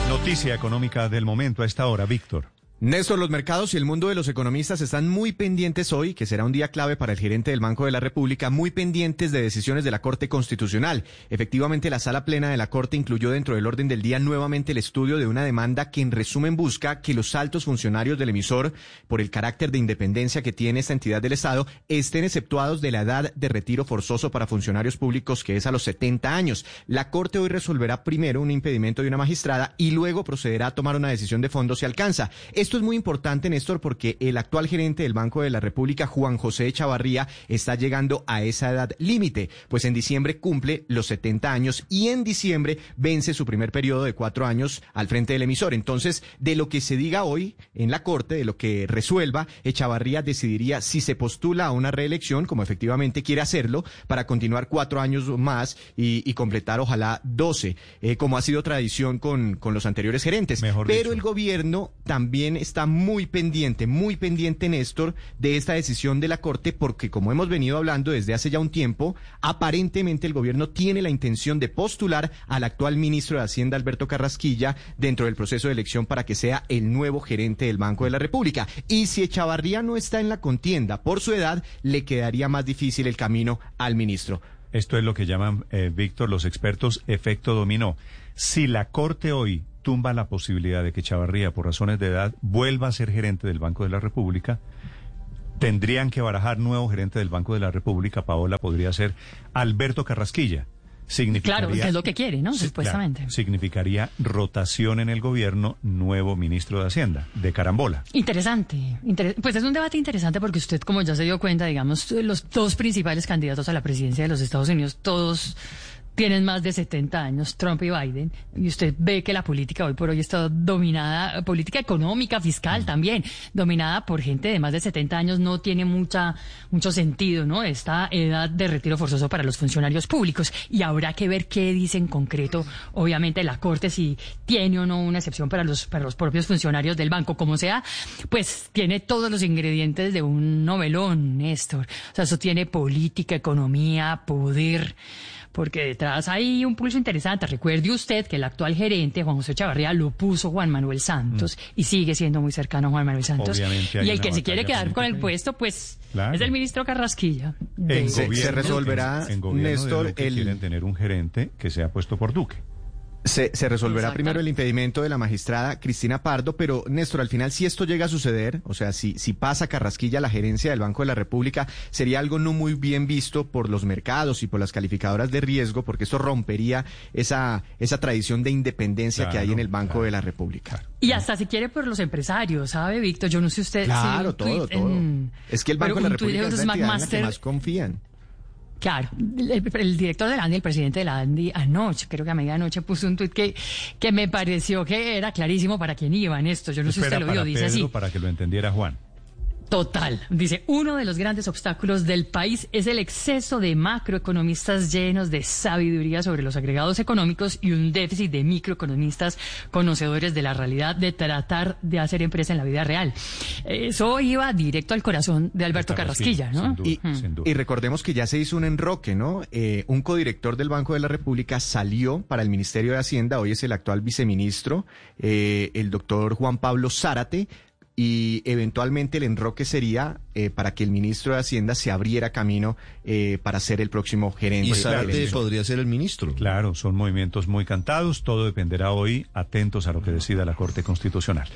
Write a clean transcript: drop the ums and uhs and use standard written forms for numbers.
Noticia económica del momento a esta hora, Víctor. Néstor, los mercados y el mundo de los economistas están muy pendientes hoy, que será un día clave para el gerente del Banco de la República, muy pendientes de decisiones de la Corte Constitucional. Efectivamente, la sala plena de la Corte incluyó dentro del orden del día nuevamente el estudio de una demanda que en resumen busca que los altos funcionarios del emisor, por el carácter de independencia que tiene esta entidad del Estado, estén exceptuados de la edad de retiro forzoso para funcionarios públicos, que es a los 70 años. La Corte hoy resolverá primero un impedimento de una magistrada y luego procederá a tomar una decisión de fondo si alcanza. Esto es muy importante, Néstor, porque el actual gerente del Banco de la República, Juan José Echavarría, está llegando a esa edad límite, pues en diciembre cumple los 70 años y en diciembre vence su primer periodo de 4 años al frente del emisor. Entonces, de lo que se diga hoy en la Corte, de lo que resuelva, Echavarría decidiría si se postula a una reelección, como efectivamente quiere hacerlo, para continuar 4 años más y completar ojalá 12, como ha sido tradición con los anteriores gerentes. Pero el gobierno también está muy pendiente, Néstor, de esta decisión de la Corte, porque como hemos venido hablando desde hace ya un tiempo, aparentemente el gobierno tiene la intención de postular al actual ministro de Hacienda, Alberto Carrasquilla, dentro del proceso de elección para que sea el nuevo gerente del Banco de la República. Y si Echavarría no está en la contienda por su edad, le quedaría más difícil el camino al ministro. Esto es lo que llaman, Víctor, los expertos, efecto dominó. Si la Corte hoy tumba la posibilidad de que Echavarría, por razones de edad, vuelva a ser gerente del Banco de la República, tendrían que barajar nuevo gerente del Banco de la República. Paola, podría ser Alberto Carrasquilla. Claro, que es lo que quiere, ¿no? Supuestamente. Claro, significaría rotación en el gobierno, nuevo ministro de Hacienda, de carambola. Interesante. Pues es un debate interesante porque usted, como ya se dio cuenta, digamos, los dos principales candidatos a la presidencia de los Estados Unidos, todos tienen más de 70 años, Trump y Biden, y usted ve que la política hoy por hoy está dominada, política económica, fiscal también, dominada por gente de más de 70 años, no tiene mucho sentido, ¿no? Esta edad de retiro forzoso para los funcionarios públicos, y habrá que ver qué dice en concreto, obviamente, la Corte, si tiene o no una excepción para los propios funcionarios del banco, como sea, pues tiene todos los ingredientes de un novelón, Néstor. O sea, eso tiene política, economía, poder, porque detrás hay un pulso interesante. Recuerde usted que el actual gerente, Juan José Echavarría, lo puso Juan Manuel Santos y sigue siendo muy cercano a Juan Manuel Santos. Y el que se quiere quedar con el puesto, pues, claro, es el ministro Carrasquilla. Se resolverá, en gobierno, Néstor, quieren tener un gerente que sea puesto por Duque. Se resolverá primero el impedimento de la magistrada Cristina Pardo, pero Néstor, al final, si esto llega a suceder, o sea, si pasa Carrasquilla a la gerencia del Banco de la República, sería algo no muy bien visto por los mercados y por las calificadoras de riesgo, porque esto rompería esa tradición de independencia que hay en el Banco de la República. Y hasta si quiere por los empresarios, ¿sabe, Víctor? Yo no sé usted... Claro, todo. Es que el Banco de la República es la entidad en la que más confían. Claro, el director de la ANDI, el presidente de la ANDI, anoche, creo que a medianoche, puso un tuit que me pareció que era clarísimo para quién iba en esto. Yo no sé si usted lo vio, dice así. Para que lo entendiera Juan. Total. Dice, uno de los grandes obstáculos del país es el exceso de macroeconomistas llenos de sabiduría sobre los agregados económicos y un déficit de microeconomistas conocedores de la realidad de tratar de hacer empresa en la vida real. Eso iba directo al corazón de Alberto Carrasquilla, ¿no? Sin duda. Y recordemos que ya se hizo un enroque, ¿no? Un codirector del Banco de la República salió para el Ministerio de Hacienda, hoy es el actual viceministro, el doctor Juan Pablo Zárate, y eventualmente el enroque sería para que el ministro de Hacienda se abriera camino para ser el próximo gerente. Y Zárate podría ser el ministro. Claro, son movimientos muy cantados, todo dependerá hoy, atentos a lo que decida la Corte Constitucional.